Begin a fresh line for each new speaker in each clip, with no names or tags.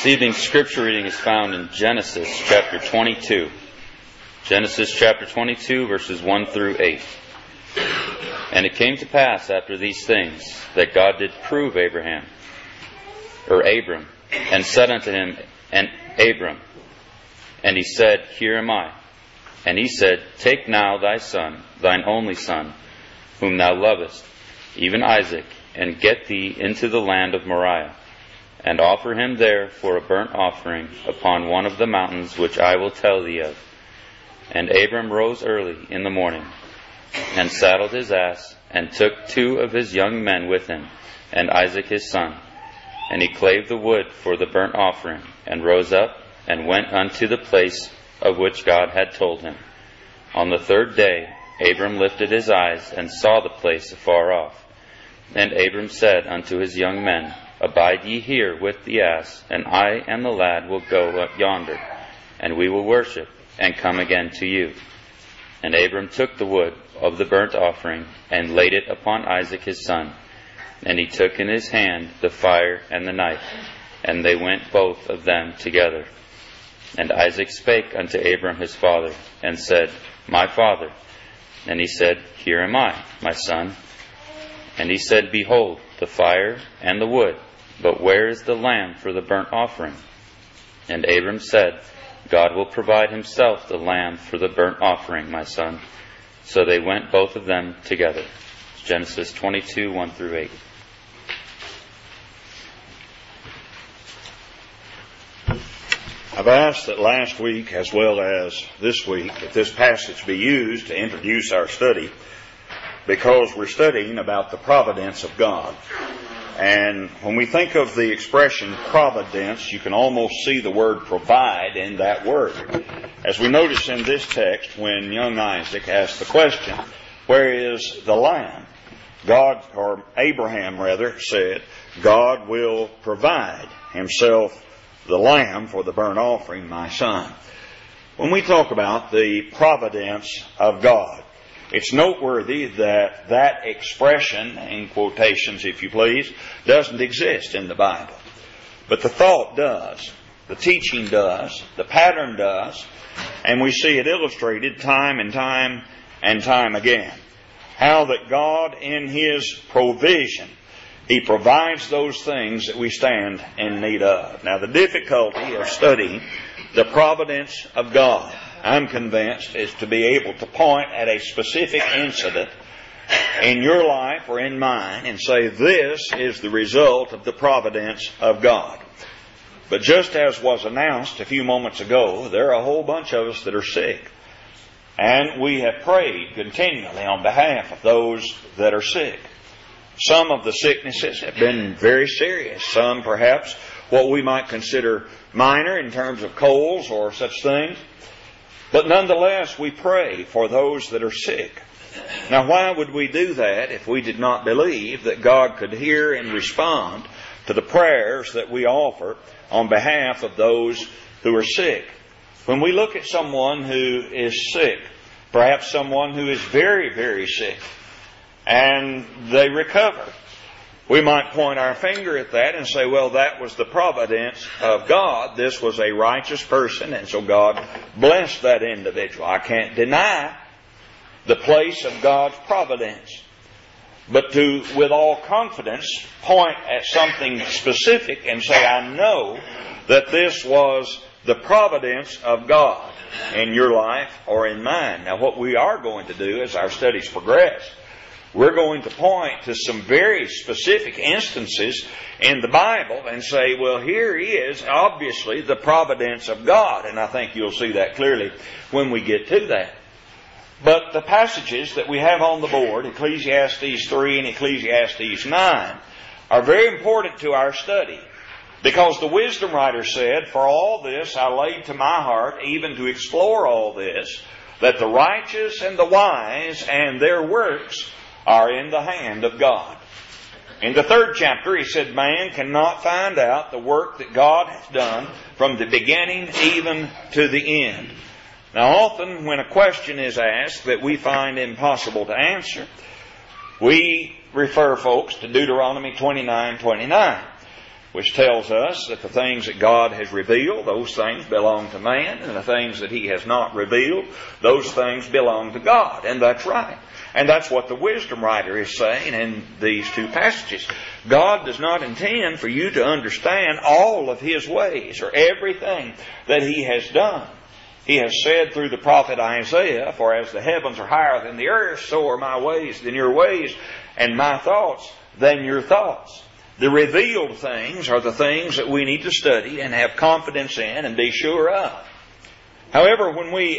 This evening's scripture reading is found in Genesis chapter 22. Genesis chapter 22, verses 1 through 8. And it came to pass after these things that God did prove Abram, and said unto him, Abram, and he said, Here am I. And he said, Take now thy son, thine only son, whom thou lovest, even Isaac, and get thee into the land of Moriah, and offer him there for a burnt offering upon one of the mountains which I will tell thee of. And Abram rose early in the morning, and saddled his ass, and took 2 of his young men with him, and Isaac his son. And he clave the wood for the burnt offering, and rose up, and went unto the place of which God had told him. On the 3rd day Abram lifted his eyes, and saw the place afar off. And Abram said unto his young men, Abide ye here with the ass, and I and the lad will go up yonder, and we will worship, and come again to you. And Abram took the wood of the burnt offering, and laid it upon Isaac his son. And he took in his hand the fire and the knife, and they went both of them together. And Isaac spake unto Abram his father, and said, My father. And he said, Here am I, my son. And he said, Behold, the fire and the wood, but where is the lamb for the burnt offering? And Abram said, God will provide himself the lamb for the burnt offering, my son. So they went both of them together. Genesis 22, 1 through 8.
I've asked that last week as well as this week that this passage be used to introduce our study, because we're studying about the providence of God. And when we think of the expression providence, you can almost see the word provide in that word. As we notice in this text, when young Isaac asked the question, Where is the lamb? Abraham said, God will provide himself the lamb for the burnt offering, my son. When we talk about the providence of God, it's noteworthy that that expression, in quotations if you please, doesn't exist in the Bible. But the thought does, the teaching does, the pattern does, and we see it illustrated time and time again. How that God in His provision, He provides those things that we stand in need of. Now the difficulty of studying the providence of God, I'm convinced, is to be able to point at a specific incident in your life or in mine and say, this is the result of the providence of God. But just as was announced a few moments ago, there are a whole bunch of us that are sick. And we have prayed continually on behalf of those that are sick. Some of the sicknesses have been very serious. Some perhaps what we might consider minor in terms of colds or such things. But nonetheless, we pray for those that are sick. Now, why would we do that if we did not believe that God could hear and respond to the prayers that we offer on behalf of those who are sick? When we look at someone who is sick, perhaps someone who is very, very sick, and they recover, we might point our finger at that and say, well, that was the providence of God. This was a righteous person, and so God blessed that individual. I can't deny the place of God's providence. But to, with all confidence, point at something specific and say, I know that this was the providence of God in your life or in mine. Now, what we are going to do as our studies progress, we're going to point to some very specific instances in the Bible and say, well, here is obviously the providence of God. And I think you'll see that clearly when we get to that. But the passages that we have on the board, Ecclesiastes 3 and Ecclesiastes 9, are very important to our study. Because the wisdom writer said, For all this I laid to my heart, even to explore all this, that the righteous and the wise and their works are in the hand of God. In the 3rd chapter, he said, Man cannot find out the work that God has done from the beginning even to the end. Now, often when a question is asked that we find impossible to answer, we refer folks to Deuteronomy 29:29. which tells us that the things that God has revealed, those things belong to man, and the things that He has not revealed, those things belong to God. And that's right. And that's what the wisdom writer is saying in these two passages. God does not intend for you to understand all of His ways or everything that He has done. He has said through the prophet Isaiah, "For as the heavens are higher than the earth, so are my ways than your ways, and my thoughts than your thoughts." The revealed things are the things that we need to study and have confidence in and be sure of. However, when we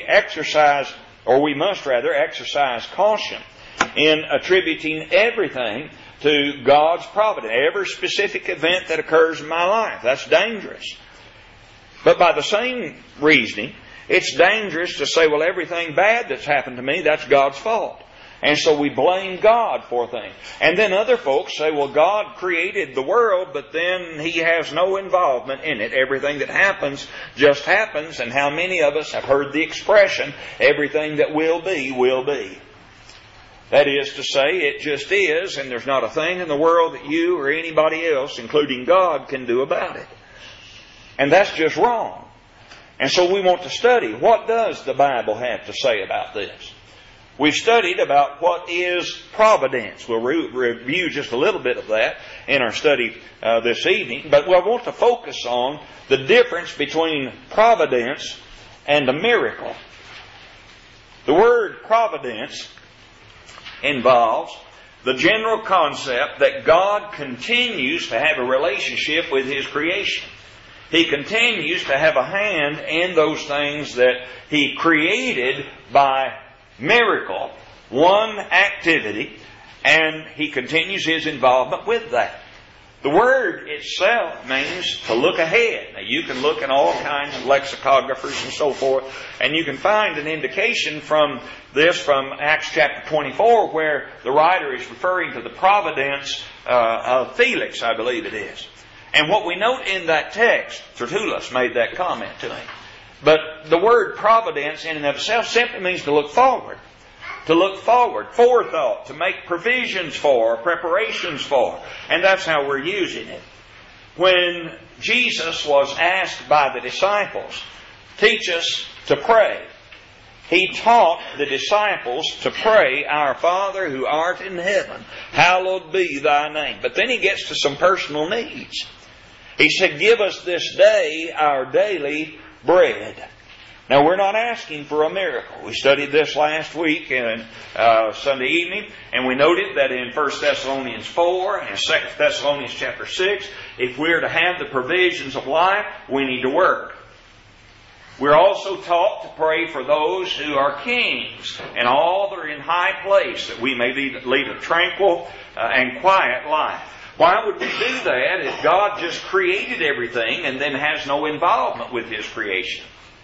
must exercise caution in attributing everything to God's providence, every specific event that occurs in my life. That's dangerous. But by the same reasoning, it's dangerous to say, well, everything bad that's happened to me, that's God's fault. And so we blame God for things. And then other folks say, well, God created the world, but then He has no involvement in it. Everything that happens just happens. And how many of us have heard the expression, everything that will be, will be. That is to say, it just is, and there's not a thing in the world that you or anybody else, including God, can do about it. And that's just wrong. And so we want to study, what does the Bible have to say about this? We've studied about what is providence. We'll review just a little bit of that in our study this evening. But we'll want to focus on the difference between providence and a miracle. The word providence involves the general concept that God continues to have a relationship with His creation. He continues to have a hand in those things that He created by miracle, one activity, and He continues His involvement with that. The word itself means to look ahead. Now you can look in all kinds of lexicographers and so forth, and you can find an indication from this from Acts chapter 24, where the writer is referring to the providence of Felix, I believe it is. And what we note in that text, Tertullus made that comment to him. But the word providence in and of itself simply means to look forward. To look forward, forethought, to make provisions for, preparations for. And that's how we're using it. When Jesus was asked by the disciples, teach us to pray, He taught the disciples to pray, Our Father who art in heaven, hallowed be Thy name. But then He gets to some personal needs. He said, give us this day our daily bread. Now, we're not asking for a miracle. We studied this last week in Sunday evening, and we noted that in 1 Thessalonians 4 and 2 Thessalonians chapter 6, if we're to have the provisions of life, we need to work. We're also taught to pray for those who are kings and all that are in high place, that we may lead a tranquil and quiet life. Why would we do that if God just created everything and then has no involvement with His creation?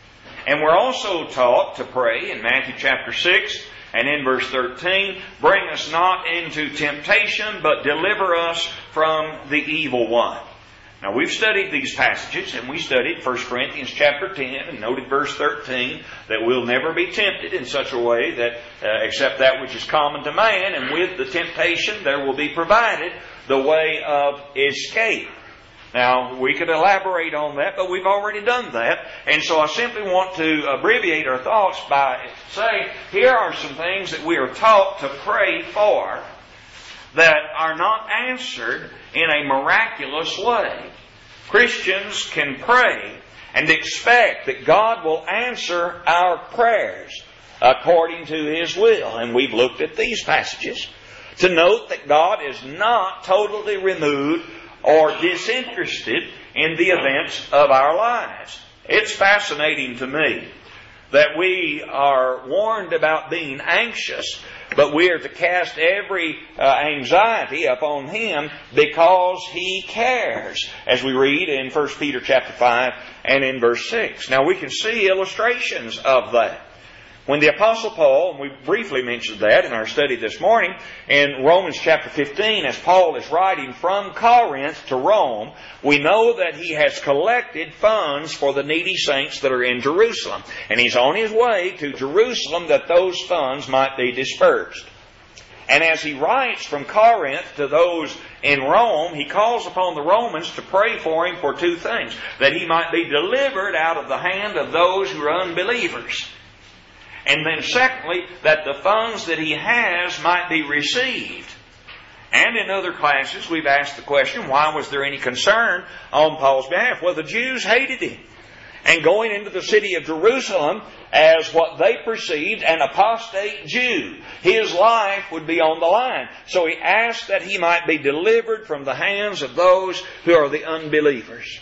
And we're also taught to pray in Matthew chapter 6 and in verse 13, bring us not into temptation, but deliver us from the evil one. Now we've studied these passages, and we studied 1 Corinthians chapter 10 and noted verse 13 that we'll never be tempted in such a way that except that which is common to man, and with the temptation there will be provided the way of escape. Now, we could elaborate on that, but we've already done that. And so I simply want to abbreviate our thoughts by saying, here are some things that we are taught to pray for that are not answered in a miraculous way. Christians can pray and expect that God will answer our prayers according to His will. And we've looked at these passages to note that God is not totally removed or disinterested in the events of our lives. It's fascinating to me that we are warned about being anxious, but we are to cast every anxiety upon Him because He cares, as we read in 1 Peter chapter 5 and in verse 6. Now we can see illustrations of that. When the Apostle Paul, and we briefly mentioned that in our study this morning, in Romans chapter 15, as Paul is writing from Corinth to Rome, we know that he has collected funds for the needy saints that are in Jerusalem. And he's on his way to Jerusalem that those funds might be dispersed. And as he writes from Corinth to those in Rome, he calls upon the Romans to pray for him for two things. That he might be delivered out of the hand of those who are unbelievers. And then secondly, that the funds that he has might be received. And in other classes, we've asked the question, why was there any concern on Paul's behalf? Well, the Jews hated him. And going into the city of Jerusalem as what they perceived an apostate Jew, his life would be on the line. So he asked that he might be delivered from the hands of those who are the unbelievers.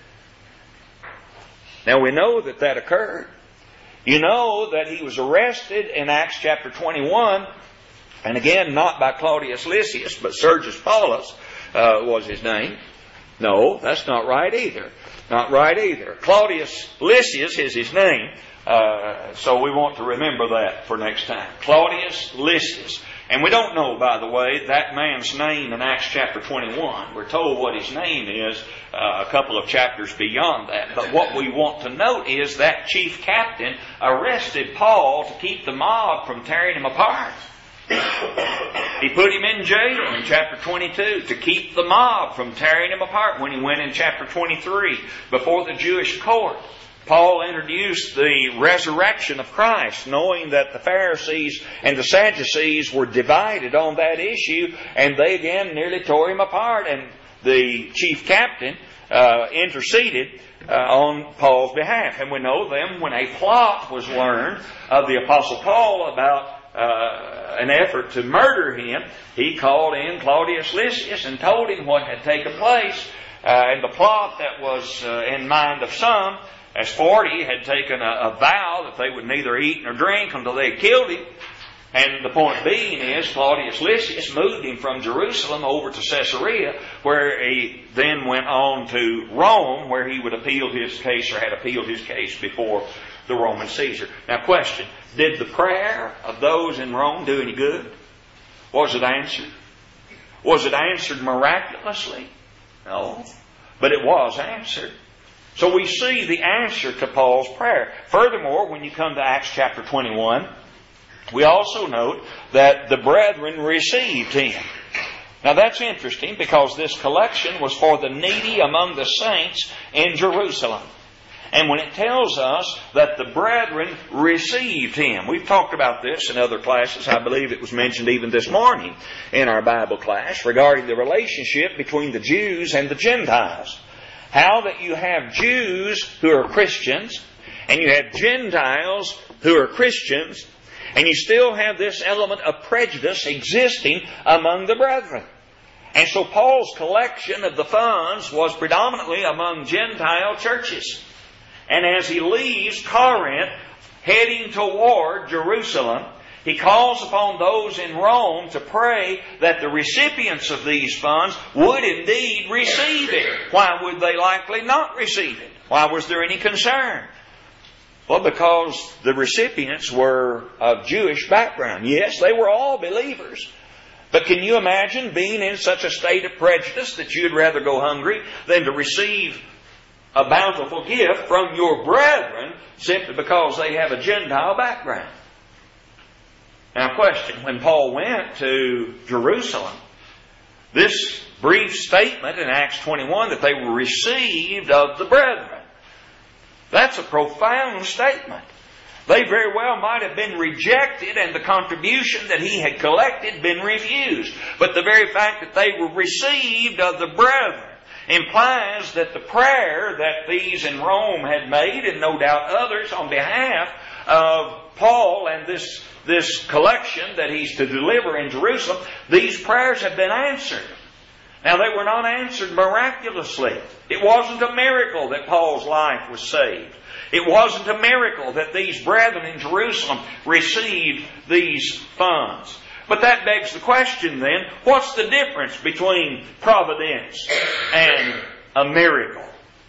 Now we know that that occurred. You know that he was arrested in Acts chapter 21, and again, not by Claudius Lysias, but Sergius Paulus was his name. No, that's not right either. Not right either. Claudius Lysias is his name, so we want to remember that for next time. Claudius Lysias. And we don't know, by the way, that man's name in Acts chapter 21. We're told what his name is a couple of chapters beyond that. But what we want to note is that chief captain arrested Paul to keep the mob from tearing him apart. He put him in jail in chapter 22 to keep the mob from tearing him apart when he went in chapter 23 before the Jewish court. Paul introduced the resurrection of Christ, knowing that the Pharisees and the Sadducees were divided on that issue, and they again nearly tore him apart. And the chief captain interceded on Paul's behalf. And we know then when a plot was learned of the Apostle Paul about an effort to murder him, he called in Claudius Lysias and told him what had taken place. And the plot that was in mind of some, as 40 had taken a vow that they would neither eat nor drink until they had killed him. And the point being is, Claudius Lysias moved him from Jerusalem over to Caesarea, where he then went on to Rome, where he would appeal his case, or had appealed his case before the Roman Caesar. Now question, did the prayer of those in Rome do any good? Was it answered? Was it answered miraculously? No. But it was answered. So we see the answer to Paul's prayer. Furthermore, when you come to Acts chapter 21, we also note that the brethren received him. Now that's interesting because this collection was for the needy among the saints in Jerusalem. And when it tells us that the brethren received him, we've talked about this in other classes. I believe it was mentioned even this morning in our Bible class regarding the relationship between the Jews and the Gentiles. How that you have Jews who are Christians, and you have Gentiles who are Christians, and you still have this element of prejudice existing among the brethren. And so Paul's collection of the funds was predominantly among Gentile churches. And as he leaves Corinth, heading toward Jerusalem, he calls upon those in Rome to pray that the recipients of these funds would indeed receive it. Why would they likely not receive it? Why was there any concern? Well, because the recipients were of Jewish background. Yes, they were all believers. But can you imagine being in such a state of prejudice that you'd rather go hungry than to receive a bountiful gift from your brethren simply because they have a Gentile background? Now question, when Paul went to Jerusalem, this brief statement in Acts 21 that they were received of the brethren, that's a profound statement. They very well might have been rejected and the contribution that he had collected been refused. But the very fact that they were received of the brethren implies that the prayer that these in Rome had made, and no doubt others on behalf of Paul and this collection that he's to deliver in Jerusalem, these prayers have been answered. Now they were not answered miraculously. It wasn't a miracle that Paul's life was saved. It wasn't a miracle that these brethren in Jerusalem received these funds. But that begs the question then, what's the difference between providence and a miracle?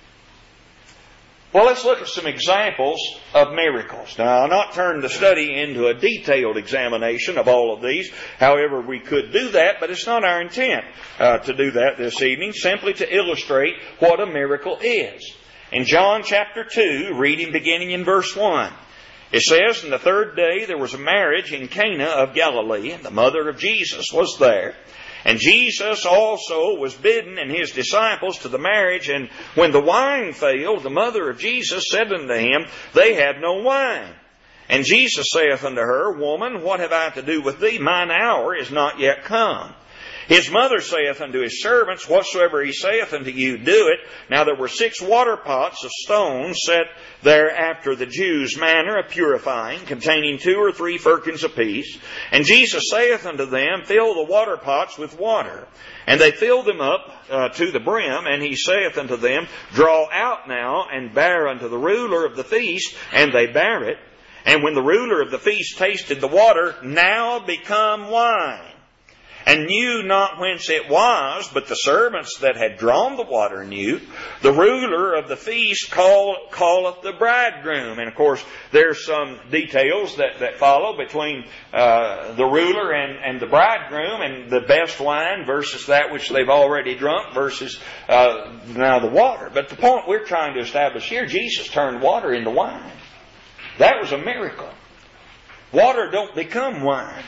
Well, let's look at some examples of miracles. Now, I'll not turn the study into a detailed examination of all of these. However, we could do that, but it's not our intent to do that this evening, simply to illustrate what a miracle is. In John chapter 2, reading beginning in verse 1, it says, "On the third day there was a marriage in Cana of Galilee, and the mother of Jesus was there. And Jesus also was bidden and his disciples to the marriage. And when the wine failed, the mother of Jesus said unto him, They have no wine. And Jesus saith unto her, Woman, what have I to do with thee? Mine hour is not yet come. His mother saith unto his servants, Whatsoever he saith unto you, do it. Now there were 6 water pots of stone set there after the Jews' manner of purifying, containing 2 or 3 firkins apiece. And Jesus saith unto them, Fill the water pots with water. And they filled them up to the brim. And he saith unto them, Draw out now, and bear unto the ruler of the feast. And they bare it. And when the ruler of the feast tasted the water, now become wine, and knew not whence it was, but the servants that had drawn the water knew, the ruler of the feast calleth the bridegroom. And of course, there's some details that follow between the ruler and the bridegroom, and the best wine versus that which they've already drunk versus now the water. But the point we're trying to establish here, Jesus turned water into wine. That was a miracle. Water don't become wine.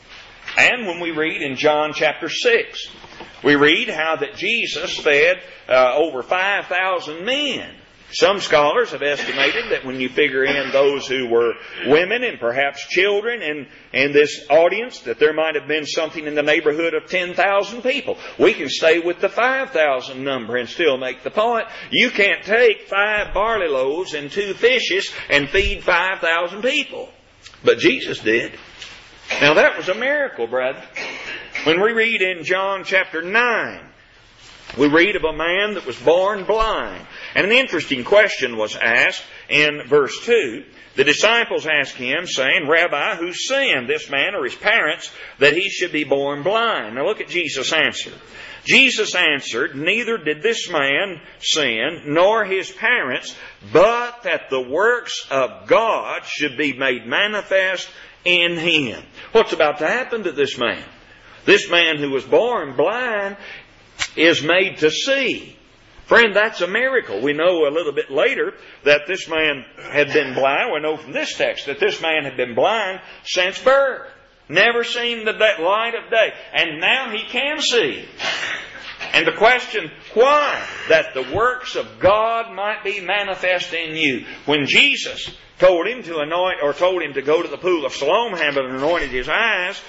And when we read in John chapter 6, we read how that Jesus fed over 5,000 men. Some scholars have estimated that when you figure in those who were women and perhaps children in this audience, that there might have been something in the neighborhood of 10,000 people. We can stay with the 5,000 number and still make the point. You can't take 5 barley loaves and 2 fishes and feed 5,000 people. But Jesus did. Now that was a miracle, brother. When we read in John chapter 9, we read of a man that was born blind. And an interesting question was asked in verse 2. The disciples asked him, saying, Rabbi, who sinned, this man or his parents, that he should be born blind? Now look at Jesus' answer. Jesus answered, Neither did this man sin, nor his parents, but that the works of God should be made manifest in him. What's about to happen to this man? This man who was born blind is made to see. Friend, that's a miracle. We know a little bit later that this man had been blind. We know from this text that this man had been blind since birth. Never seen the light of day. And now he can see. And the question, why? That the works of God might be manifest in you. When Jesus told him to anoint, or told him to go to the pool of Siloam, having anointed his eyes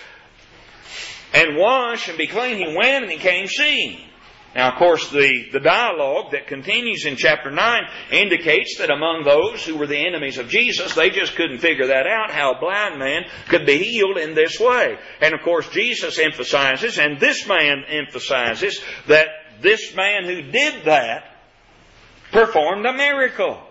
and wash and be clean, he went and he came seeing. Now, of course, the dialogue that continues in chapter 9 indicates that among those who were the enemies of Jesus, they just couldn't figure that out, how a blind man could be healed in this way. And of course, Jesus emphasizes, and this man emphasizes, that this man who did that performed a miracle.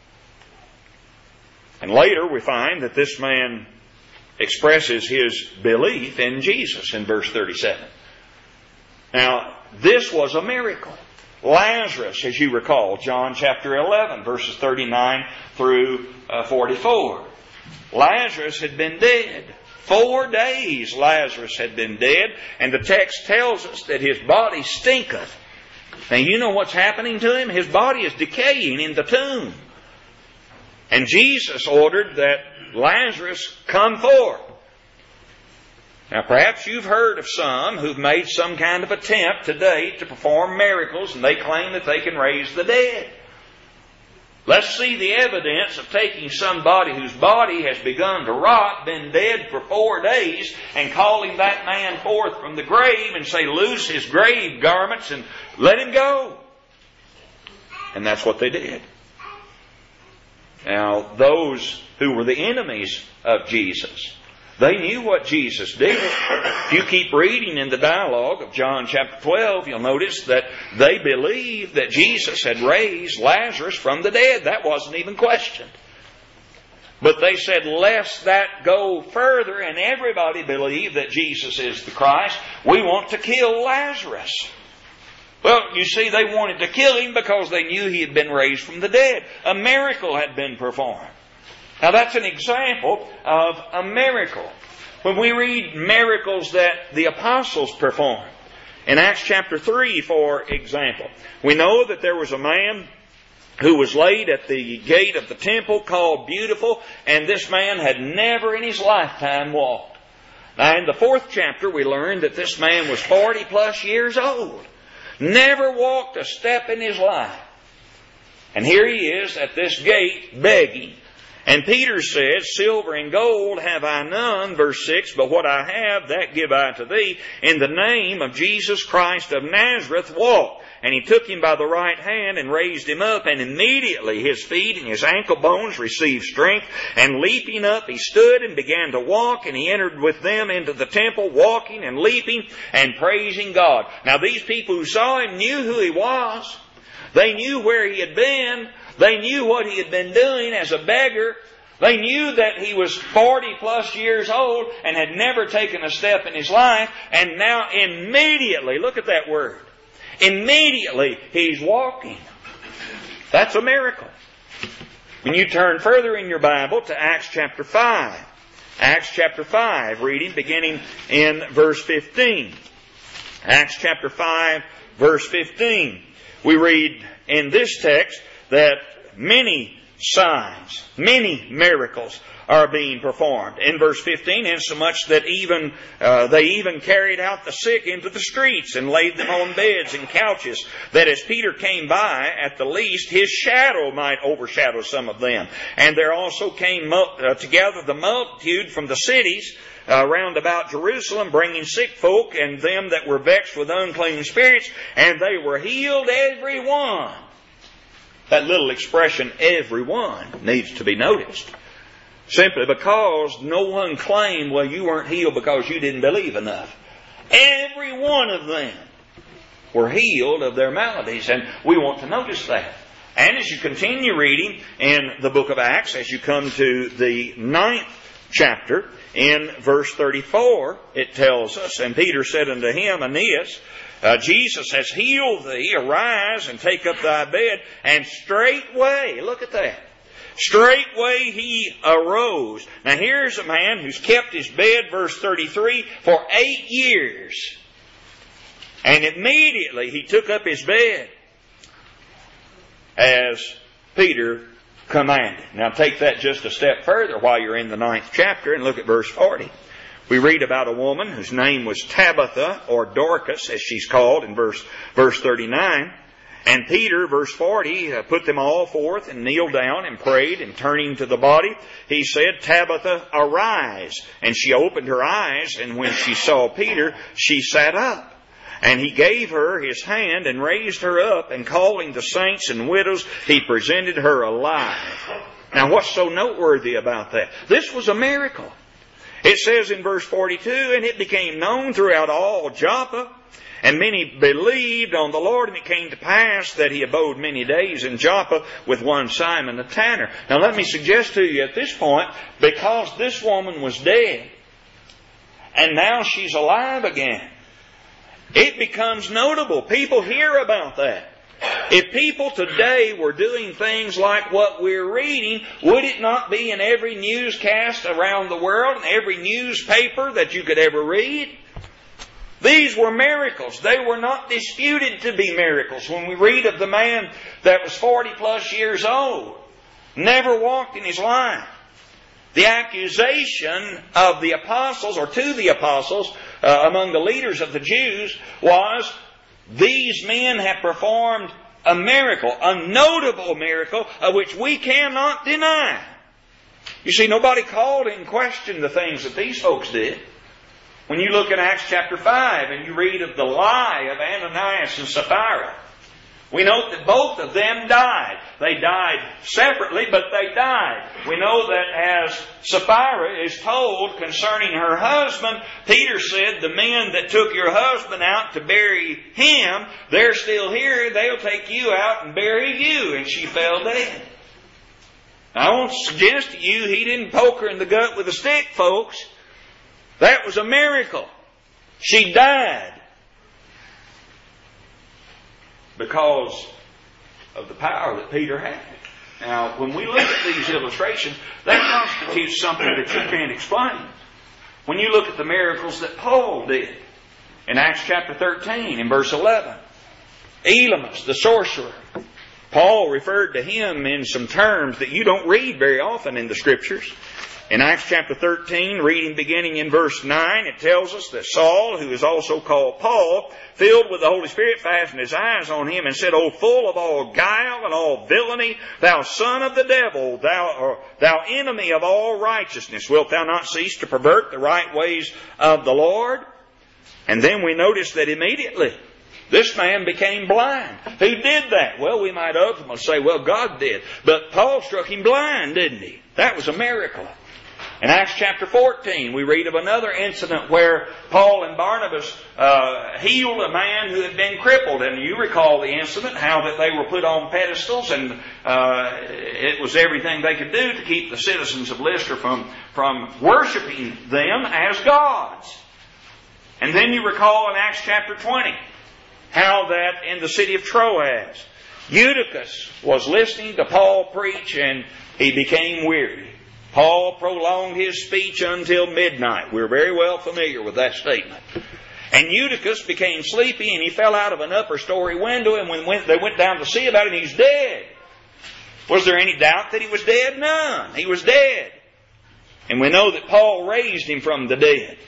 And later we find that this man expresses his belief in Jesus in verse 37. Now, this was a miracle. Lazarus, as you recall, John chapter 11, verses 39 through 44. Lazarus had been dead. 4 days Lazarus had been dead, and the text tells us that his body stinketh. Now, you know what's happening to him? His body is decaying in the tomb. And Jesus ordered that Lazarus come forth. Now, perhaps you've heard of some who've made some kind of attempt today to perform miracles, and they claim that they can raise the dead. Let's see the evidence of taking somebody whose body has begun to rot, been dead for 4 days, and calling that man forth from the grave and say, loose his grave garments and let him go. And that's what they did. Now, those who were the enemies of Jesus, they knew what Jesus did. If you keep reading in the dialogue of John chapter 12, you'll notice that they believed that Jesus had raised Lazarus from the dead. That wasn't even questioned. But they said, lest that go further and everybody believe that Jesus is the Christ, we want to kill Lazarus. Well, you see, they wanted to kill him because they knew he had been raised from the dead. A miracle had been performed. Now that's an example of a miracle. When we read miracles that the apostles performed, in Acts chapter 3, for example, we know that there was a man who was laid at the gate of the temple called Beautiful, and this man had never in his lifetime walked. Now, in the 4th chapter, we learned that this man was 40 plus years old. Never walked a step in his life. And here he is at this gate begging. And Peter says, silver and gold have I none, verse 6, but what I have, that give I to thee. In the name of Jesus Christ of Nazareth, walk. And he took him by the right hand and raised him up, and immediately his feet and his ankle bones received strength. And leaping up, he stood and began to walk, and he entered with them into the temple, walking and leaping and praising God. Now these people who saw him knew who he was. They knew where he had been. They knew what he had been doing as a beggar. They knew that he was 40 plus years old and had never taken a step in his life. And now immediately, look at that word. Immediately he's walking. That's a miracle. When you turn further in your Bible to Acts chapter 5. Acts chapter 5, reading beginning in verse 15. Acts chapter 5, verse 15. We read in this text that many signs, many miracles are being performed. In verse 15, insomuch that they even carried out the sick into the streets and laid them on beds and couches, that as Peter came by, at the least, his shadow might overshadow some of them. And there also came together the multitude from the cities round about Jerusalem, bringing sick folk and them that were vexed with unclean spirits, and they were healed every one. That little expression, every one, needs to be noticed. Simply because no one claimed, well, you weren't healed because you didn't believe enough. Every one of them were healed of their maladies, and we want to notice that. And as you continue reading in the book of Acts, as you come to the 9th chapter, in verse 34, it tells us, and Peter said unto him, Aeneas, Jesus has healed thee, arise and take up thy bed. And straightway, look at that, straightway he arose. Now here's a man who's kept his bed, verse 33, for 8 years. And immediately he took up his bed as Peter commanded. Now take that just a step further while you're in the 9th chapter and look at verse 40. We read about a woman whose name was Tabitha, or Dorcas, as she's called in verse 39. And Peter, verse 40, put them all forth and kneeled down and prayed, and turning to the body, he said, Tabitha, arise. And she opened her eyes, and when she saw Peter, she sat up. And he gave her his hand and raised her up, and calling the saints and widows, he presented her alive. Now what's so noteworthy about that? This was a miracle. It says in verse 42, and it became known throughout all Joppa, and many believed on the Lord, and it came to pass that he abode many days in Joppa with one Simon the tanner. Now let me suggest to you at this point, because this woman was dead, and now she's alive again, it becomes notable. People hear about that. If people today were doing things like what we're reading, would it not be in every newscast around the world, and every newspaper that you could ever read? These were miracles. They were not disputed to be miracles. When we read of the man that was 40 plus years old, never walked in his life, the accusation of the apostles, or to the apostles, among the leaders of the Jews, was, these men have performed a miracle, a notable miracle, of which we cannot deny. You see, nobody called in question the things that these folks did. When you look at Acts chapter 5 and you read of the lie of Ananias and Sapphira, we note that both of them died. They died separately, but they died. We know that as Sapphira is told concerning her husband, Peter said, the men that took your husband out to bury him, they're still here. They'll take you out and bury you. And she fell dead. Now, I won't suggest to you he didn't poke her in the gut with a stick, folks. That was a miracle. She died because of the power that Peter had. Now, when we look at these illustrations, that constitutes something that you can't explain. When you look at the miracles that Paul did in Acts chapter 13 in verse 11, Elymas, the sorcerer, Paul referred to him in some terms that you don't read very often in the Scriptures. In Acts chapter 13, reading beginning in verse 9, it tells us that Saul, who is also called Paul, filled with the Holy Spirit, fastened his eyes on him and said, O full of all guile and all villainy, thou son of the devil, thou enemy of all righteousness, wilt thou not cease to pervert the right ways of the Lord? And then we notice that immediately this man became blind. Who did that? Well, we might ultimately say, well, God did. But Paul struck him blind, didn't he? That was a miracle. In Acts chapter 14, we read of another incident where Paul and Barnabas healed a man who had been crippled. And you recall the incident, how that they were put on pedestals, and it was everything they could do to keep the citizens of Lystra from worshiping them as gods. And then you recall in Acts chapter 20, how that in the city of Troas, Eutychus was listening to Paul preach and he became weary. Paul prolonged his speech until midnight. We're very well familiar with that statement. And Eutychus became sleepy and he fell out of an upper story window, and when they went down to see about it, he's dead. Was there any doubt that he was dead? None. He was dead. And we know that Paul raised him from the dead.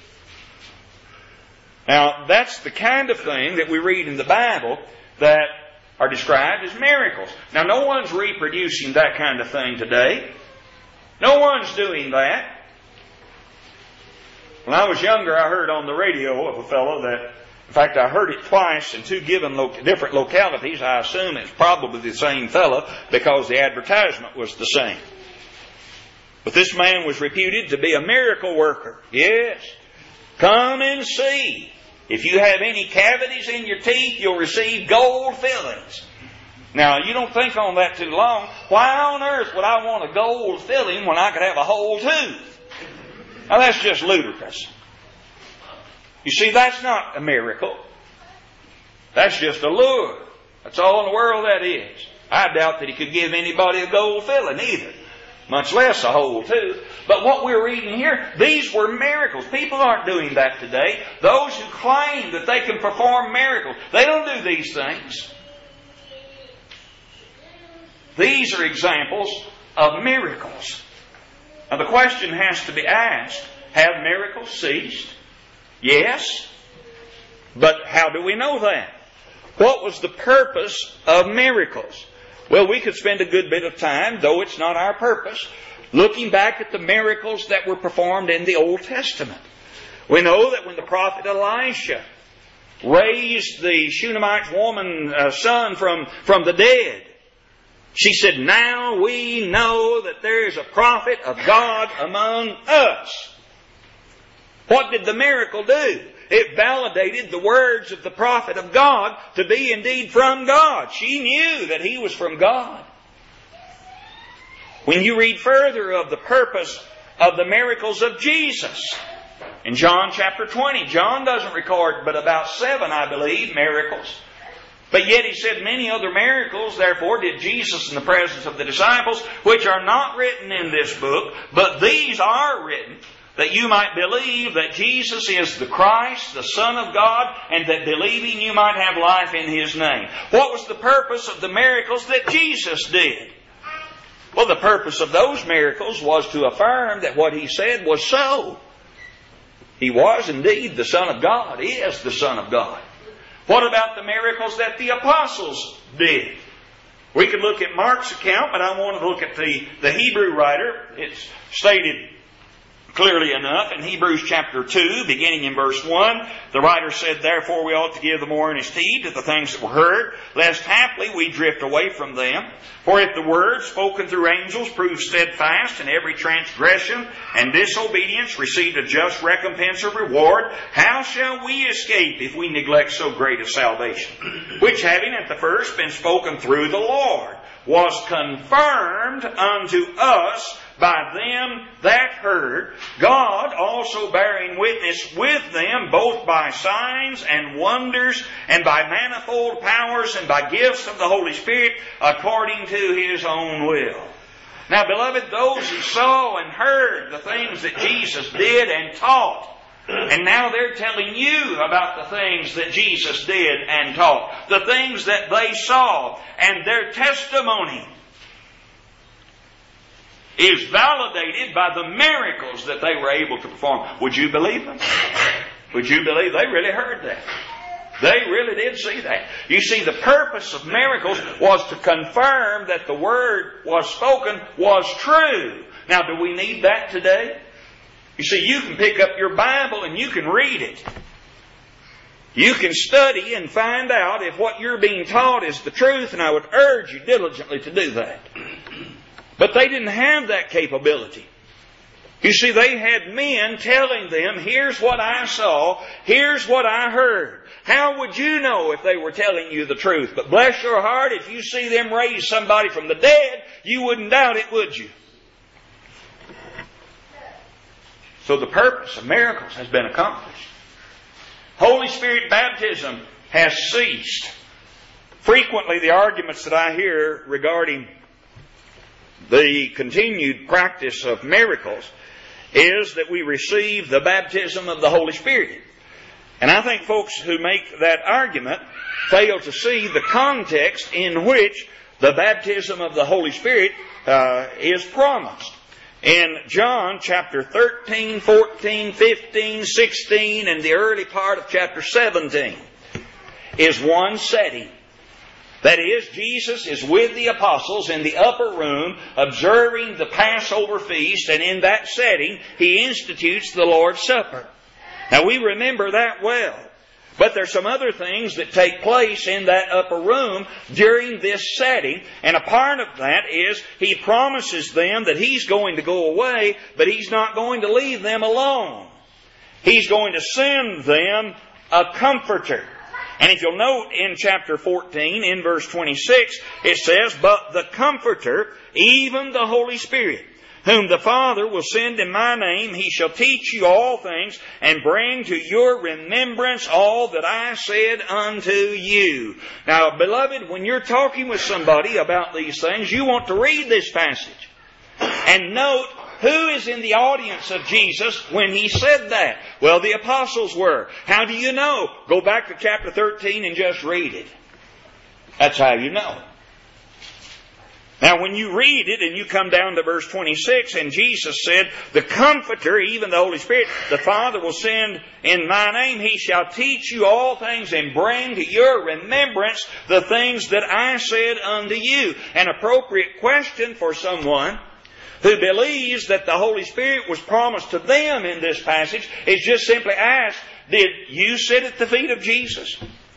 Now, that's the kind of thing that we read in the Bible that are described as miracles. Now, no one's reproducing that kind of thing today. No one's doing that. When I was younger, I heard on the radio of a fellow that, in fact, I heard it twice in two different localities. I assume it's probably the same fellow because the advertisement was the same. But this man was reputed to be a miracle worker. Yes. Come and see. If you have any cavities in your teeth, you'll receive gold fillings. Now, you don't think on that too long. Why on earth would I want a gold filling when I could have a whole tooth? Now, that's just ludicrous. You see, that's not a miracle. That's just a lure. That's all in the world that is. I doubt that he could give anybody a gold filling either, much less a whole tooth. But what we're reading here, these were miracles. People aren't doing that today. Those who claim that they can perform miracles, they don't do these things. These are examples of miracles. Now the question has to be asked, have miracles ceased? Yes. But how do we know that? What was the purpose of miracles? Well, we could spend a good bit of time, though it's not our purpose, looking back at the miracles that were performed in the Old Testament. We know that when the prophet Elisha raised the Shunammite woman's son from the dead, she said, now we know that there is a prophet of God among us. What did the miracle do? It validated the words of the prophet of God to be indeed from God. She knew that he was from God. When you read further of the purpose of the miracles of Jesus, in John chapter 20, John doesn't record but about 7, I believe, miracles. But yet he said many other miracles, therefore, did Jesus in the presence of the disciples, which are not written in this book, but these are written, that you might believe that Jesus is the Christ, the Son of God, and that believing you might have life in His name. What was the purpose of the miracles that Jesus did? Well, the purpose of those miracles was to affirm that what He said was so. He was indeed the Son of God. He is the Son of God. What about the miracles that the apostles did? We could look at Mark's account, but I want to look at the Hebrew writer. It's stated clearly enough in Hebrews chapter 2, beginning in verse 1. The writer said, therefore we ought to give the more earnest heed to the things that were heard, lest haply we drift away from them. For if the word spoken through angels proved steadfast, and every transgression and disobedience received a just recompense or reward, how shall we escape if we neglect so great a salvation? Which having at the first been spoken through the Lord, was confirmed unto us by them that heard, God also bearing witness with them, both by signs and wonders, and by manifold powers, and by gifts of the Holy Spirit, according to His own will. Now, beloved, those who saw and heard the things that Jesus did and taught, And now they're telling you about the things that Jesus did and taught, the things that they saw, and their testimony is validated by the miracles that they were able to perform. Would you believe them? Would you believe they really heard that? They really did see that. You see, the purpose of miracles was to confirm that the Word was spoken was true. Now, do we need that today? You see, you can pick up your Bible and you can read it. You can study and find out if what you're being taught is the truth, and I would urge you diligently to do that. But they didn't have that capability. You see, they had men telling them, here's what I saw, here's what I heard. How would you know if they were telling you the truth? But bless your heart, if you see them raise somebody from the dead, you wouldn't doubt it, would you? So the purpose of miracles has been accomplished. Holy Spirit baptism has ceased. Frequently the arguments that I hear regarding the continued practice of miracles is that we receive the baptism of the Holy Spirit. And I think folks who make that argument fail to see the context in which the baptism of the Holy Spirit is promised. In John chapter 13, 14, 15, 16, and the early part of chapter 17 is one setting. That is, Jesus is with the apostles in the upper room observing the Passover feast, and in that setting He institutes the Lord's Supper. Now we remember that well. But there's some other things that take place in that upper room during this setting, and a part of that is He promises them that He's going to go away, but He's not going to leave them alone. He's going to send them a Comforter. And if you'll note in chapter 14, in verse 26, it says, "But the Comforter, even the Holy Spirit, whom the Father will send in my name, He shall teach you all things, and bring to your remembrance all that I said unto you." Now, beloved, when you're talking with somebody about these things, you want to read this passage. And note, who is in the audience of Jesus when He said that? Well, the apostles were. How do you know? Go back to chapter 13 and just read it. That's how you know. Now, when you read it and you come down to verse 26, and Jesus said, "The Comforter, even the Holy Spirit, the Father will send in my name. He shall teach you all things and bring to your remembrance the things that I said unto you." An appropriate question for someone who believes that the Holy Spirit was promised to them in this passage is just simply ask, did you sit at the feet of Jesus?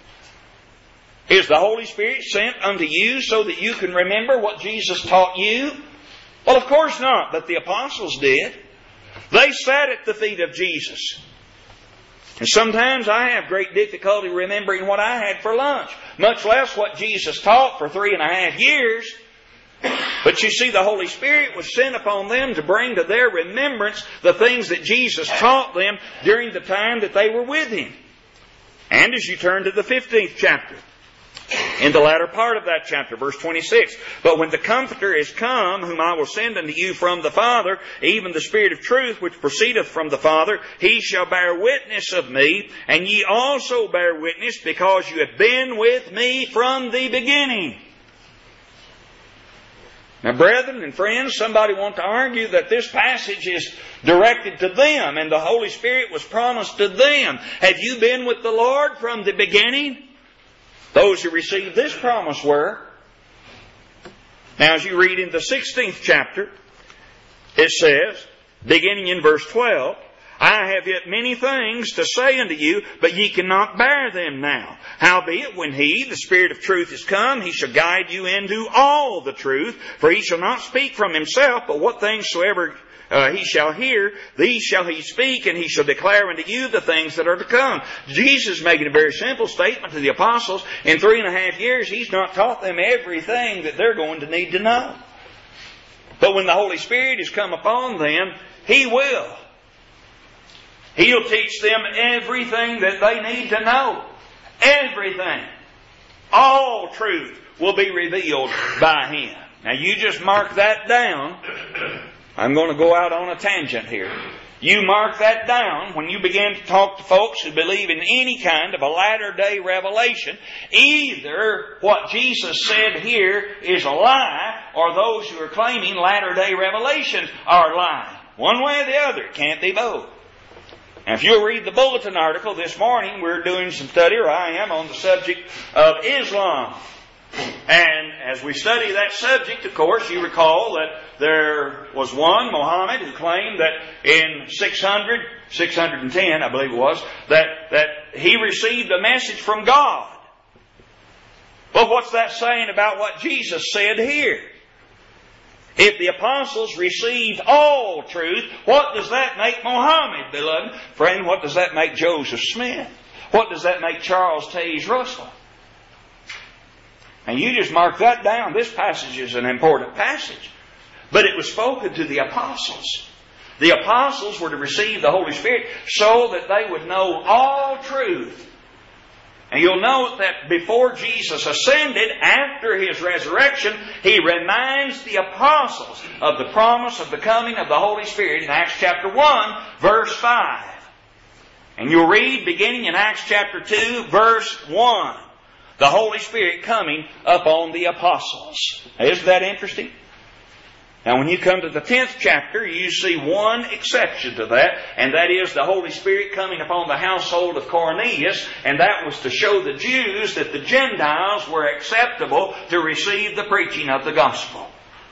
Is the Holy Spirit sent unto you so that you can remember what Jesus taught you? Well, of course not, but the apostles did. They sat at the feet of Jesus. And sometimes I have great difficulty remembering what I had for lunch, much less what Jesus taught for 3.5 years. But you see, the Holy Spirit was sent upon them to bring to their remembrance the things that Jesus taught them during the time that they were with Him. And as you turn to the 15th chapter, in the latter part of that chapter, verse 26, "But when the Comforter is come, whom I will send unto you from the Father, even the Spirit of truth, which proceedeth from the Father, He shall bear witness of me, and ye also bear witness, because you have been with me from the beginning." Now, brethren and friends, somebody wants to argue that this passage is directed to them and the Holy Spirit was promised to them. Have you been with the Lord from the beginning? Those who received this promise were. Now, as you read in the 16th chapter, it says, beginning in verse 12, "I have yet many things to say unto you, but ye cannot bear them now. Howbeit, when He, the Spirit of truth, is come, He shall guide you into all the truth. For He shall not speak from Himself, but what things soever He shall hear, these shall He speak, and He shall declare unto you the things that are to come." Jesus is making a very simple statement to the apostles. In 3.5 years, He's not taught them everything that they're going to need to know. But when the Holy Spirit has come upon them, He will. He'll teach them everything that they need to know. Everything. All truth will be revealed by Him. Now you just mark that down. I'm going to go out on a tangent here. You mark that down when you begin to talk to folks who believe in any kind of a latter-day revelation. Either what Jesus said here is a lie, or those who are claiming latter-day revelations are lying. One way or the other. It can't be both. And if you'll read the bulletin article this morning, we're doing some study, or I am, on the subject of Islam. And as we study that subject, of course, you recall that there was one, Muhammad, who claimed that in 610, I believe it was, that he received a message from God. Well, what's that saying about what Jesus said here? If the apostles received all truth, what does that make Muhammad, beloved? Friend, what does that make Joseph Smith? What does that make Charles Taze Russell? And you just mark that down. This passage is an important passage. But it was spoken to the apostles. The apostles were to receive the Holy Spirit so that they would know all truth. And you'll note that before Jesus ascended, after His resurrection, He reminds the apostles of the promise of the coming of the Holy Spirit in Acts chapter 1, verse 5. And you'll read beginning in Acts chapter 2, verse 1. The Holy Spirit coming upon the apostles. Isn't that interesting? Now when you come to the 10th chapter, you see one exception to that, and that is the Holy Spirit coming upon the household of Cornelius, and that was to show the Jews that the Gentiles were acceptable to receive the preaching of the gospel.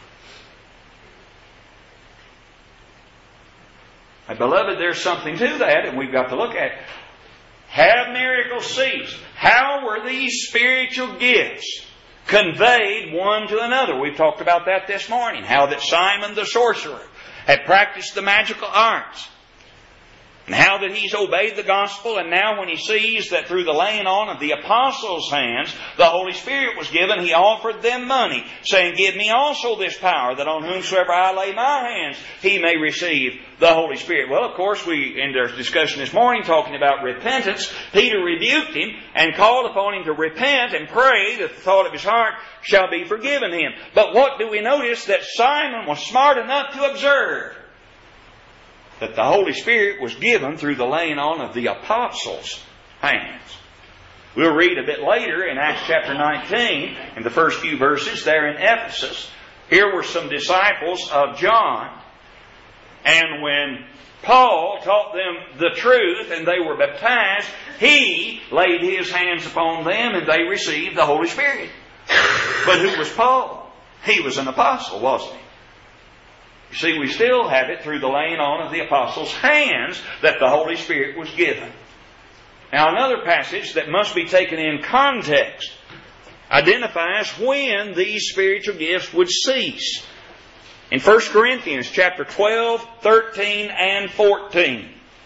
Now, beloved, there's something to that, and we've got to look at it. Have miracles ceased? How were these spiritual gifts conveyed one to another? We've talked about that this morning. How that Simon the sorcerer had practiced the magical arts. And how that he's obeyed the gospel, and now when he sees that through the laying on of the apostles' hands, the Holy Spirit was given, he offered them money, saying, "Give me also this power, that on whomsoever I lay my hands, he may receive the Holy Spirit." Well, of course, in our discussion this morning, talking about repentance, Peter rebuked him and called upon him to repent and pray that the thought of his heart shall be forgiven him. But what do we notice? That Simon was smart enough to observe that the Holy Spirit was given through the laying on of the apostles' hands. We'll read a bit later in Acts chapter 19, in the first few verses there in Ephesus. Here were some disciples of John, and when Paul taught them the truth and they were baptized, he laid his hands upon them and they received the Holy Spirit. But who was Paul? He was an apostle, wasn't he? You see, we still have it through the laying on of the apostles' hands that the Holy Spirit was given. Now, another passage that must be taken in context identifies when these spiritual gifts would cease. In 1 Corinthians chapter 12, 13, and 14.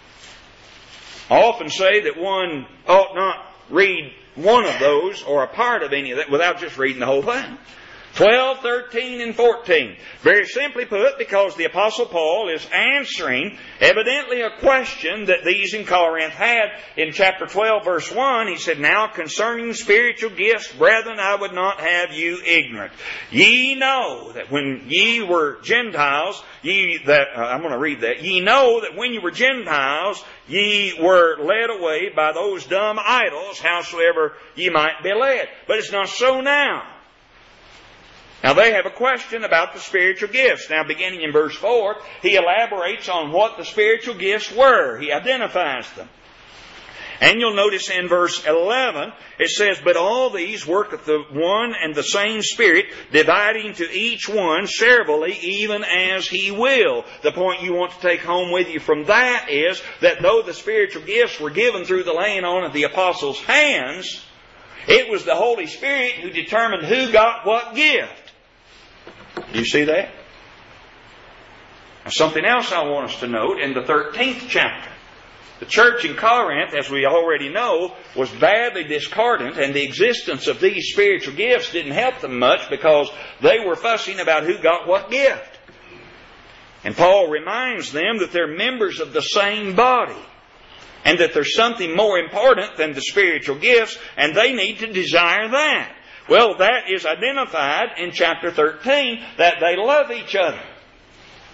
I often say that one ought not read one of those or a part of any of that without just reading the whole thing. 12, 13, and 14. Very simply put, because the Apostle Paul is answering evidently a question that these in Corinth had. In chapter 12, verse 1, he said, "Now concerning spiritual gifts, brethren, I would not have you ignorant. Ye know that when ye were Gentiles, I'm going to read that. Ye know that when you were Gentiles, ye were led away by those dumb idols, howsoever ye might be led. But it's not so now." Now they have a question about the spiritual gifts. Now beginning in verse 4, he elaborates on what the spiritual gifts were. He identifies them. And you'll notice in verse 11, it says, "But all these worketh the one and the same Spirit, dividing to each one severally, even as He will." The point you want to take home with you from that is that though the spiritual gifts were given through the laying on of the apostles' hands, it was the Holy Spirit who determined who got what gift. Do you see that? Now, something else I want us to note in the 13th chapter. The church in Corinth, as we already know, was badly discordant, and the existence of these spiritual gifts didn't help them much because they were fussing about who got what gift. And Paul reminds them that they're members of the same body, and that there's something more important than the spiritual gifts, and they need to desire that. Well, that is identified in chapter 13, that they love each other.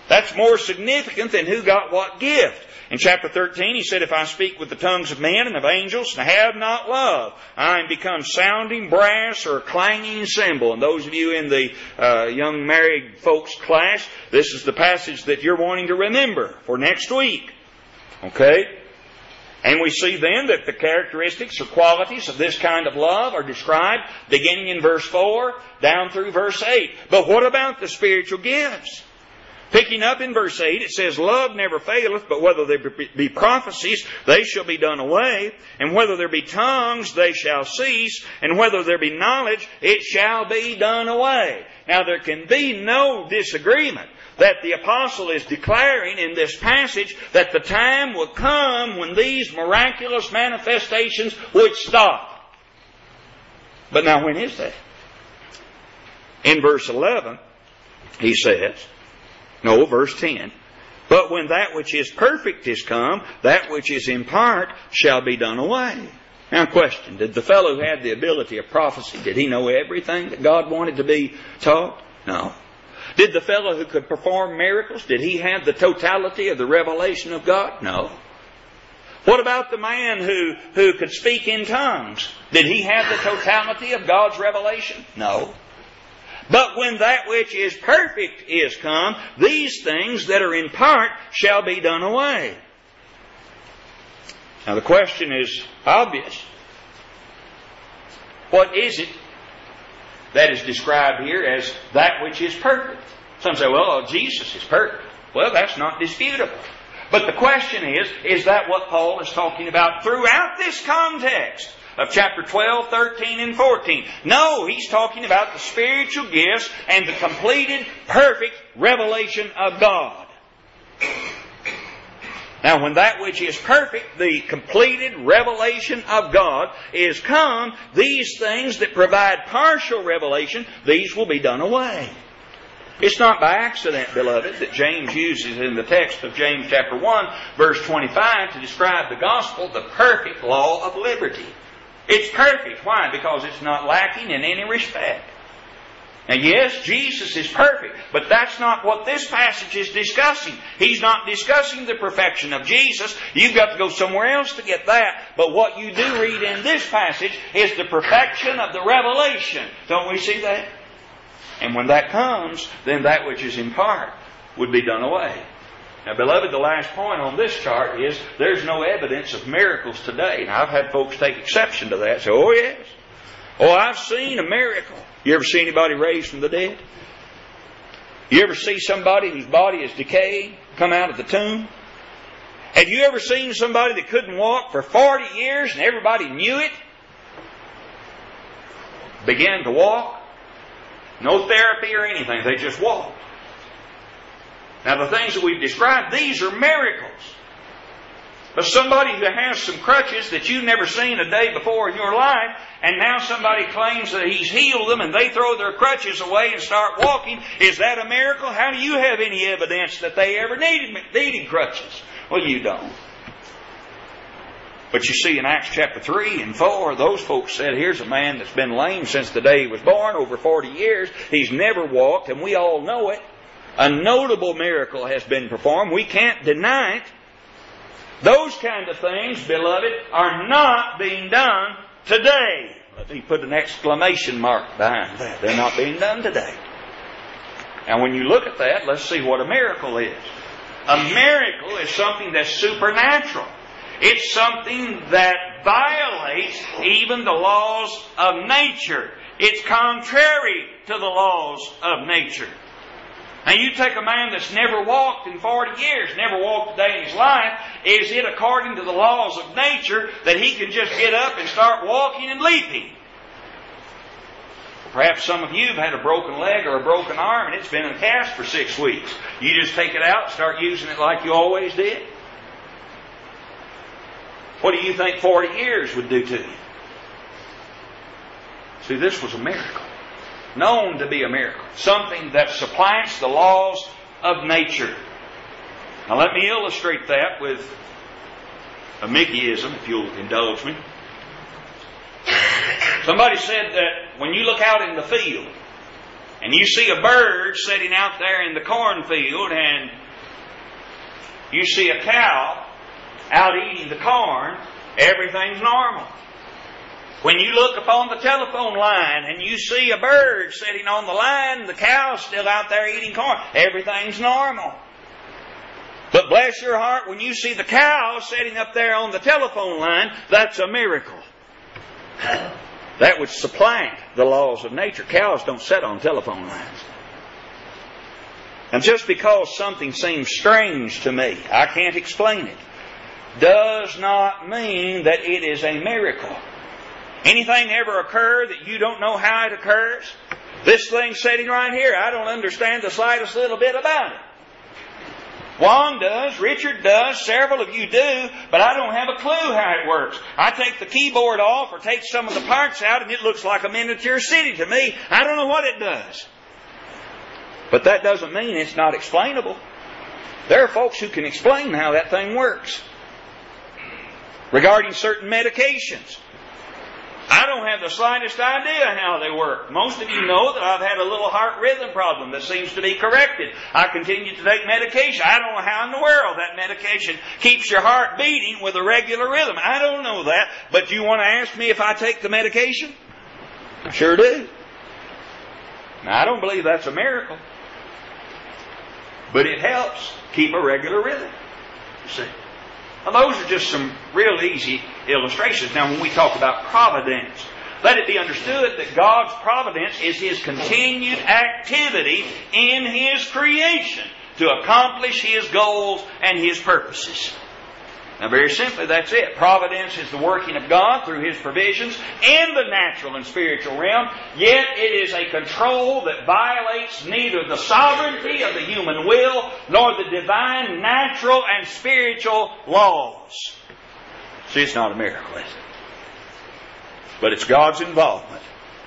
That's more significant than who got what gift. In chapter 13, he said, if I speak with the tongues of men and of angels and have not love, I am become sounding brass or a clanging cymbal. And those of you in the young married folks class, this is the passage that you're wanting to remember for next week. Okay? And we see then that the characteristics or qualities of this kind of love are described beginning in verse 4 down through verse 8. But what about the spiritual gifts? Picking up in verse 8, it says, love never faileth, but whether there be prophecies, they shall be done away. And whether there be tongues, they shall cease. And whether there be knowledge, it shall be done away. Now there can be no disagreement that the apostle is declaring in this passage that the time will come when these miraculous manifestations would stop. But now when is that? In verse 11, he says, no, verse 10. But when that which is perfect is come, that which is in part shall be done away. Now question, did the fellow who had the ability of prophecy, did he know everything that God wanted to be taught? No. Did the fellow who could perform miracles, did he have the totality of the revelation of God? No. What about the man who could speak in tongues? Did he have the totality of God's revelation? No. But when that which is perfect is come, these things that are in part shall be done away. Now the question is obvious. What is it that is described here as that which is perfect? Some say, well, Jesus is perfect. Well, that's not disputable. But the question is that what Paul is talking about throughout this context of chapter 12, 13, and 14? No, he's talking about the spiritual gifts and the completed, perfect revelation of God. Now, when that which is perfect, the completed revelation of God, is come, these things that provide partial revelation, these will be done away. It's not by accident, beloved, that James uses in the text of James chapter 1, verse 25, to describe the gospel, the perfect law of liberty. It's perfect. Why? Because it's not lacking in any respect. Now yes, Jesus is perfect, but that's not what this passage is discussing. He's not discussing the perfection of Jesus. You've got to go somewhere else to get that. But what you do read in this passage is the perfection of the revelation. Don't we see that? And when that comes, then that which is in part would be done away. Now, beloved, the last point on this chart is there's no evidence of miracles today. Now, I've had folks take exception to that. Say, oh yes. Oh, I've seen a miracle. You ever see anybody raised from the dead? You ever see somebody whose body is decaying come out of the tomb? Have you ever seen somebody that couldn't walk for 40 years and everybody knew it? Began to walk. No therapy or anything. They just walked. Now the things that we've described, these are miracles. But somebody who has some crutches that you've never seen a day before in your life, and now somebody claims that he's healed them and they throw their crutches away and start walking, is that a miracle? How do you have any evidence that they ever needed crutches? Well, you don't. But you see in Acts chapter 3 and 4, those folks said, here's a man that's been lame since the day he was born, over 40 years. He's never walked, and we all know it. A notable miracle has been performed. We can't deny it. Those kind of things, beloved, are not being done today. Let me put an exclamation mark behind that. They're not being done today. And when you look at that, let's see what a miracle is. A miracle is something that's supernatural. It's something that violates even the laws of nature. It's contrary to the laws of nature. Now you take a man that's never walked in 40 years, never walked a day in his life, is it according to the laws of nature that he can just get up and start walking and leaping? Perhaps some of you have had a broken leg or a broken arm and it's been in a cast for 6 weeks. You just take it out and start using it like you always did? What do you think 40 years would do to you? See, this was a miracle. Known to be a miracle. Something that supplants the laws of nature. Now let me illustrate that with a Mickeyism, if you'll indulge me. Somebody said that when you look out in the field and you see a bird sitting out there in the cornfield, and you see a cow out eating the corn, everything's normal. When you look upon the telephone line and you see a bird sitting on the line, the cow's still out there eating corn, everything's normal. But bless your heart, when you see the cow sitting up there on the telephone line, that's a miracle. That would supplant the laws of nature. Cows don't sit on telephone lines. And just because something seems strange to me, I can't explain it, does not mean that it is a miracle. Anything ever occur that you don't know how it occurs? This thing sitting right here, I don't understand the slightest little bit about it. Juan does, Richard does, several of you do, but I don't have a clue how it works. I take the keyboard off or take some of the parts out and it looks like a miniature city to me. I don't know what it does. But that doesn't mean it's not explainable. There are folks who can explain how that thing works. Regarding certain medications, I don't have the slightest idea how they work. Most of you know that I've had a little heart rhythm problem that seems to be corrected. I continue to take medication. I don't know how in the world that medication keeps your heart beating with a regular rhythm. I don't know that. But you want to ask me if I take the medication? I sure do. Now, I don't believe that's a miracle. But it helps keep a regular rhythm. You see? Now, those are just some real easy illustrations. Now, when we talk about providence, let it be understood that God's providence is His continued activity in His creation to accomplish His goals and His purposes. Now, very simply, that's it. Providence is the working of God through His provisions in the natural and spiritual realm, yet it is a control that violates neither the sovereignty of the human will nor the divine natural and spiritual laws. See, it's not a miracle, is it? But it's God's involvement.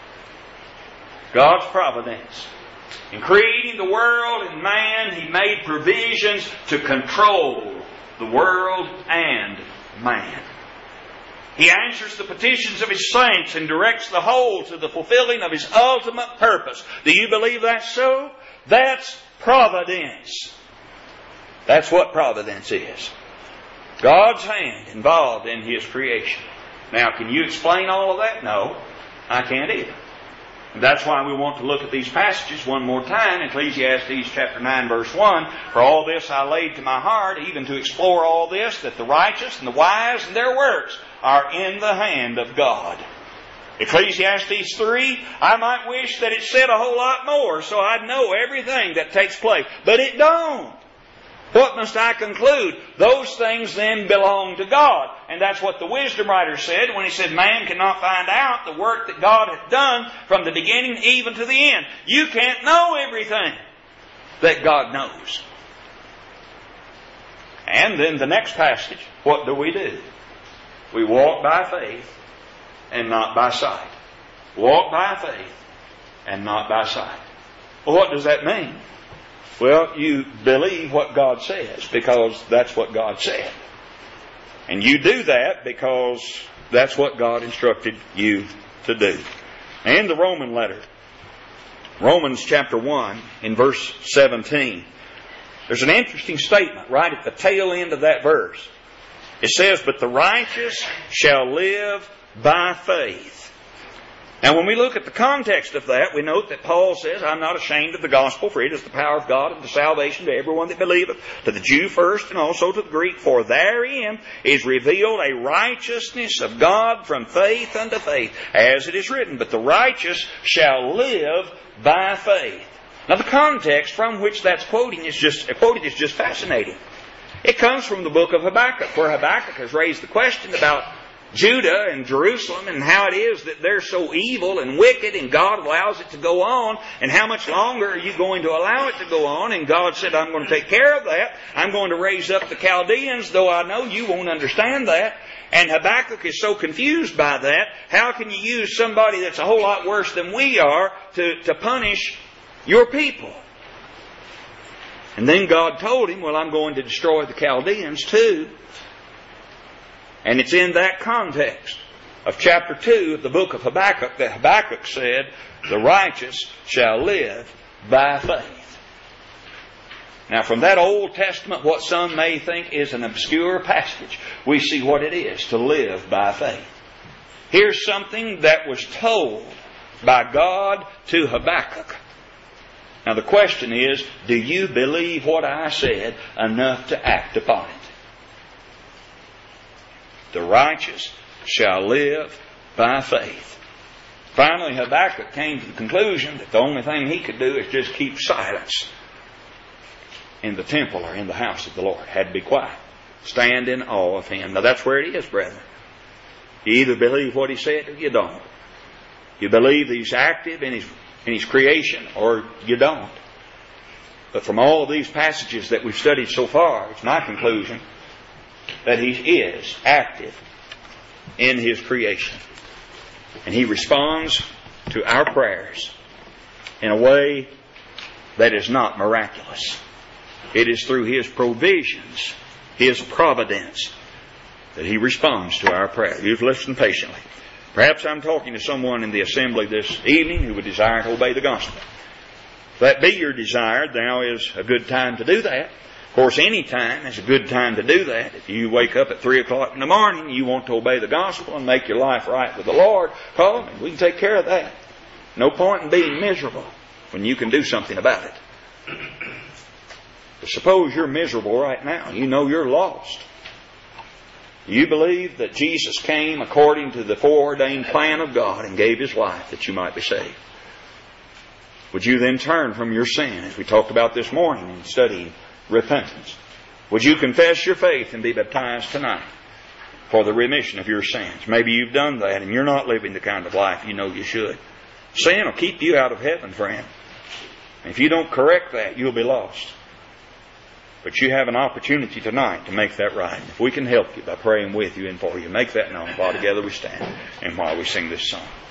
God's providence. In creating the world and man, He made provisions to control the world and man. He answers the petitions of His saints and directs the whole to the fulfilling of His ultimate purpose. Do you believe that's so? That's providence. That's what providence is. God's hand involved in His creation. Now, can you explain all of that? No, I can't either. And that's why we want to look at these passages one more time. Ecclesiastes chapter 9 verse 1. For all this I laid to my heart, even to explore all this, that the righteous and the wise and their works are in the hand of God. Ecclesiastes 3, I might wish that it said a whole lot more so I'd know everything that takes place. But it don't. What must I conclude? Those things then belong to God. And that's what the wisdom writer said when he said, man cannot find out the work that God hath done from the beginning even to the end. You can't know everything that God knows. And then the next passage, what do? We walk by faith and not by sight. Walk by faith and not by sight. Well, what does that mean? Well, you believe what God says because that's what God said. And you do that because that's what God instructed you to do. And the Roman letter, Romans chapter 1 in verse 17. There's an interesting statement right at the tail end of that verse. It says, but the righteous shall live by faith. Now, when we look at the context of that, we note that Paul says, I'm not ashamed of the gospel, for it is the power of God unto salvation to everyone that believeth, to the Jew first and also to the Greek. For therein is revealed a righteousness of God from faith unto faith, as it is written, but the righteous shall live by faith. Now, the context from which that's quoted is just fascinating. It comes from the book of Habakkuk, where Habakkuk has raised the question about Judah and Jerusalem and how it is that they're so evil and wicked and God allows it to go on, and how much longer are you going to allow it to go on? And God said, I'm going to take care of that. I'm going to raise up the Chaldeans, though I know you won't understand that. And Habakkuk is so confused by that. How can you use somebody that's a whole lot worse than we are to punish your people? And then God told him, well, I'm going to destroy the Chaldeans too. And it's in that context of chapter 2 of the book of Habakkuk that Habakkuk said, the righteous shall live by faith. Now from that Old Testament, what some may think is an obscure passage, we see what it is to live by faith. Here's something that was told by God to Habakkuk. Now the question is, do you believe what I said enough to act upon it? The righteous shall live by faith. Finally, Habakkuk came to the conclusion that the only thing he could do is just keep silence in the temple or in the house of the Lord. Had to be quiet. Stand in awe of Him. Now that's where it is, brethren. You either believe what He said or you don't. You believe that He's active in His creation or you don't. But from all of these passages that we've studied so far, it's my conclusion that He is active in His creation. And He responds to our prayers in a way that is not miraculous. It is through His provisions, His providence, that He responds to our prayer. You've listened patiently. Perhaps I'm talking to someone in the assembly this evening who would desire to obey the gospel. If that be your desire, now is a good time to do that. Of course, any time is a good time to do that. If you wake up at 3 o'clock in the morning, you want to obey the gospel and make your life right with the Lord, call me. We can take care of that. No point in being miserable when you can do something about it. But suppose you're miserable right now. You know you're lost. You believe that Jesus came according to the foreordained plan of God and gave His life that you might be saved. Would you then turn from your sin, as we talked about this morning in studying repentance? Would you confess your faith and be baptized tonight for the remission of your sins? Maybe you've done that and you're not living the kind of life you know you should. Sin will keep you out of heaven, friend. If you don't correct that, you'll be lost. But you have an opportunity tonight to make that right. If we can help you by praying with you and for you, make that known while together we stand and while we sing this song.